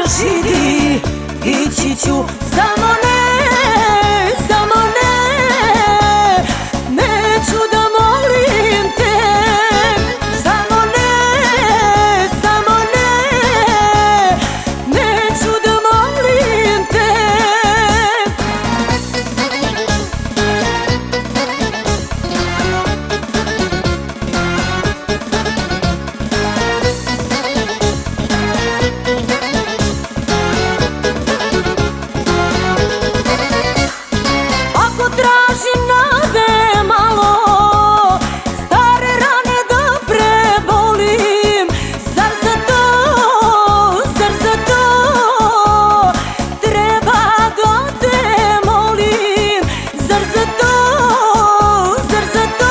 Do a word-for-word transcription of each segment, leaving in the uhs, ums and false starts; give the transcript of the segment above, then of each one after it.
kažeš idi, ići ću, samo ne, samo ne. Neću da molim te, samo ne, samo ne. Neću da molim te. Ako tražim nade malo, stare rane da prebolim, zar za to, zar za to treba da te molim? Zar za to, zar za to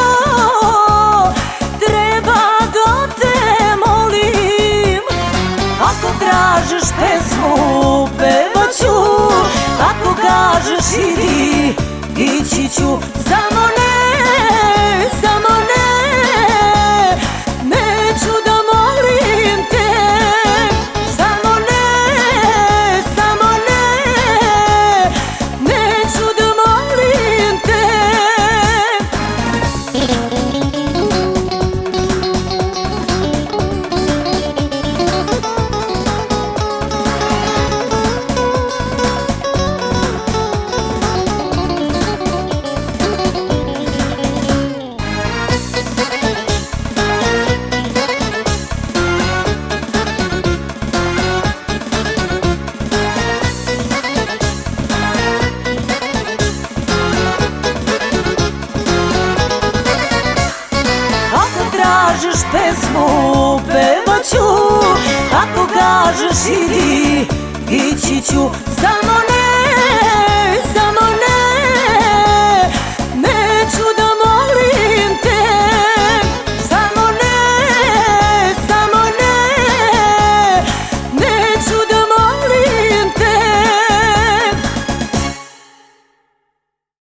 treba da te molim? Ako tražiš pesmu, pevaću, ako kažeš idi, ići ću, samo ne, samo ne. Neću da molim te, samo ne, samo ne. Neću da molim te. Tražiš pesmu, pevaću, ako kažeš idi, ići ću.